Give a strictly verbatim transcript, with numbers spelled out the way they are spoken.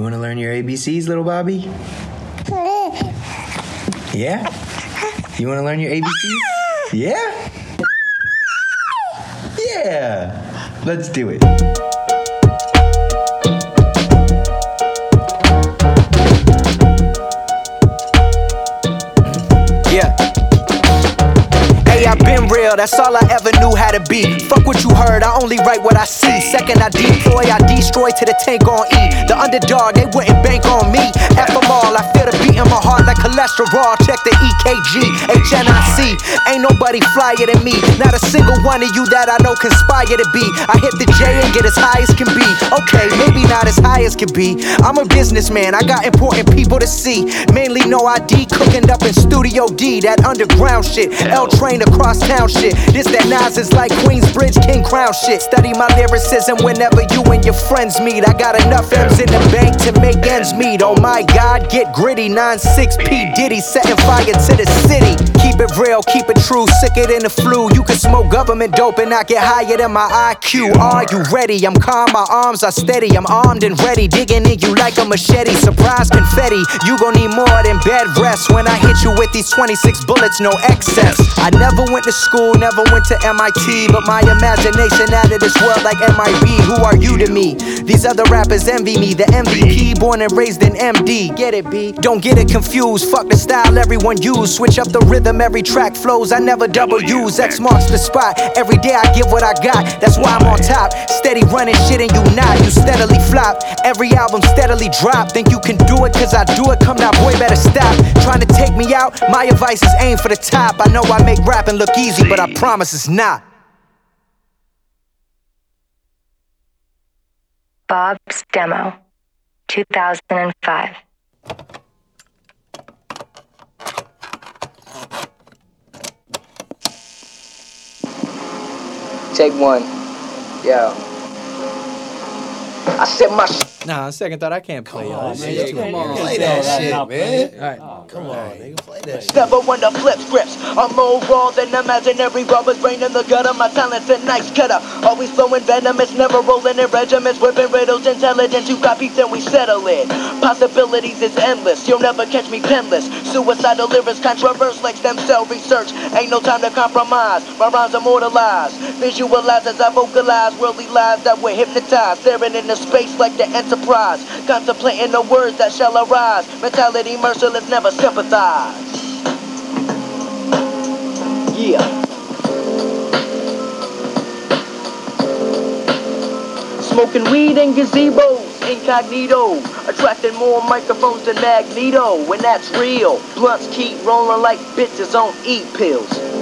want to learn your A B Cs, little Bobby? Yeah? You want to learn your A B Cs? Yeah? Yeah! Let's do it. Yeah. Hey, I've been real, that's all I ever knew how to be. Fuck what you heard, I only write what I see. Second I deploy, I destroy to the tank on E. The underdog, they wouldn't bank on me. F them all, I feel the beat in my heart like cholesterol. Check the E K G, H N I C. Ain't nobody flyer than me. Not a single one of you that I know conspire to be. I hit the J and get as high as can be. Okay, maybe not as high as can be. I'm a businessman, I got important people to see. Mainly no I D, cooking up in Studio D. That underground shit, L train across town shit. This that Nas is like Queensbridge, King Crown shit. Study my lyricism whenever you and your friends meet. I got enough M's in the bank to make ends meet. Oh my God, get gritty. nine six P Diddy setting fire to the city. Keep it real, keep it true, sicker than the flu. You can smoke government dope and not get higher than my I Q. Are you ready? I'm calm, my arms are steady. I'm armed and ready, digging in you like a machete. Surprise confetti, you gon' need more than bed rest. When I hit you with these twenty-six bullets, no excess. I never went to school, never went to M I T, but my imagination out of this world like M I B. Who are you to me? These other rappers envy me. The M V P, born and raised in M D. Get it, B? Don't get it confused. Fuck the style everyone use. Switch up the rhythm, every track flows. I never double use. X marks the spot. Every day I give what I got. That's why I'm on top. Steady running shit and you not. You steadily flop. Every album steadily drop. Think you can do it cause I do it? Come now, boy, better stop. Trying to take me out? My advice is aim for the top. I know I make rapping look easy, but I promise it's not. Bob's Demo, two thousand five. Take one. Yo. I said my sh- Nah, on second thought, I can't play y'all. Man, you Come on. play that shit, man. Alright. Oh, come on, nigga, play that shit. Never want to flip scripts. I'm more raw than imaginary robbers. Brain in the gutter. My talent's a nice cutter. Always flowing venomous, never rolling in regiments. Whipping riddles, intelligence. You got beats and we settle it. Possibilities is endless. You'll never catch me penless. Suicidal lyrics, controversial like stem cell research. Ain't no time to compromise. My rhymes immortalized. Visualize as I vocalize worldly lies that were hypnotized. Staring into space like the Enterprise. Contemplating the words that shall arise. Mentality merciless, never sympathize. Yeah. Smoking weed in gazebos, incognito. Attracting more microphones than Magneto. When that's real, blunts keep rolling like bitches on E-pills.